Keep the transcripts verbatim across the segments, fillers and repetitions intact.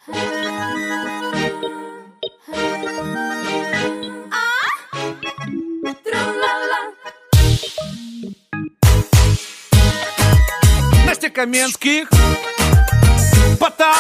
Настя Каменских, Потап,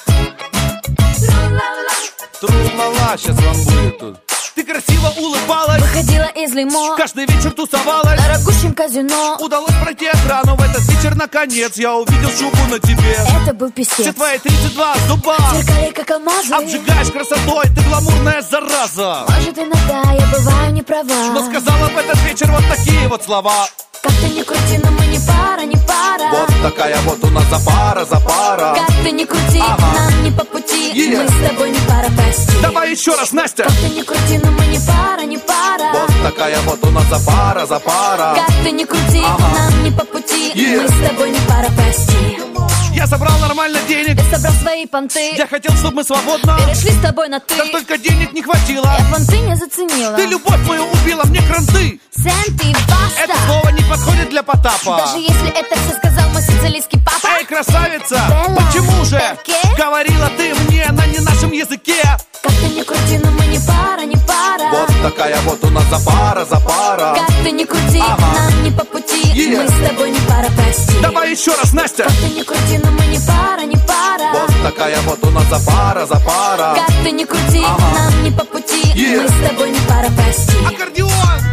тру-ла-ла, сейчас вам будет тут. Ты красиво улыбалась, выходила из лимо, каждый вечер тусовалась на дорогущем казино. Удалось пройти охрану в этот вечер, наконец я увидел шубу на тебе. Это был писец. Все твои тридцать два зуба сверкали как алмазы. Обжигаешь красотой, ты гламурная зараза. Может, иногда я бываю не права, но сказала в этот вечер вот такие вот слова: как ты не крути, но мы не пара, не пара. Вот такая вот у нас запара, запара. Как ты не крути, ага, нам не по пути, yeah, мы с тобой не пара, прости. Давай еще раз, Настя. Как ты не крути, но мы не пара, не пара. Вот такая вот у нас запара, запара. Как ты не крути, ага, нам не по пути, yeah, мы с тобой не пара, прости. Я собрал нормально денег, я собрал свои понты. Я хотел, чтобы мы свободно перешли с тобой на ты. Да только денег не хватило. Я понты не заценила. Ты любовь мою убила, мне кранты. Сент и баста. Это слово не подходит для Потапа. Даже если это все сказал мой сицилийский папа. Эй, красавица, Белла, почему же перке? Говорила ты мне на не нашем языке. Как ты не крути, но мы не пара, не пара. Вот такая вот у нас запара, запара. Как ты не крути, ага, нам не по пути, yeah, мы с тобой не пара, прости. Давай еще раз, Настя. Как ты не крути, но мы не пара, не пара. Вот такая вот у нас запара, запара. Как ты не крути, ага, нам не по пути, yeah, мы с тобой не пара, прости. Аккордеон!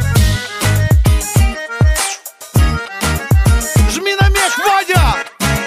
Жми на мех, Вадя!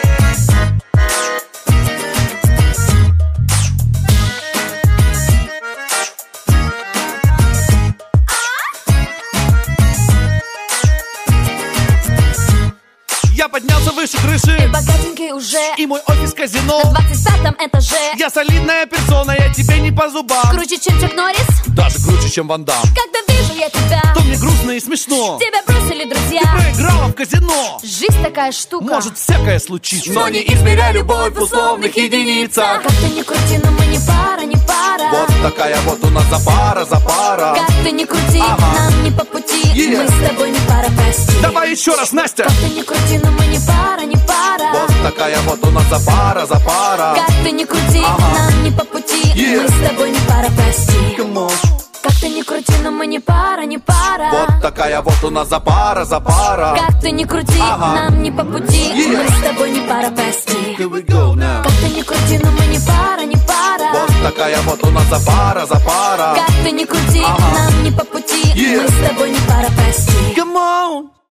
Я поднялся выше крыши, ты богатенький уже, и мой офис казино на двадцать пятом этаже. Я солидная персона, я тебе не по зубам. Круче, чем Чак Норрис, даже круче, чем Ван Дам. когда вижу я тебя, то мне грустно и смешно. Тебя бросили друзья, ты проиграла в казино. Жизнь такая штука, может всякое случиться, но не измеряй любовь в условных единицах. Как ты не крути, но мы не пара, не пара. Вот такая вот у нас запара, запара. Как ты не крути, ага, нам не по пути, yeah, мы с тобой не пара, прости. Давай еще раз, Настя. Как ты не крути, но мы не пара, не пара. Вот такая вот у нас запара, запара. Как ты не крути, ага, нам не по пути, yeah, мы с тобой не пара, прости. Как ты не крути, но мы не пара, не пара. Вот такая вот у нас запара, запара. Как ты не крути, ага, нам не по пути, yeah, мы с тобой не пара, прости. Here we go now. Как ты не крути, но мы не пара, не пара. Вот такая вот у нас запара, запара. Как ты не крути, ага, нам не по пути, yeah, мы с тобой не пара, прости. Come on.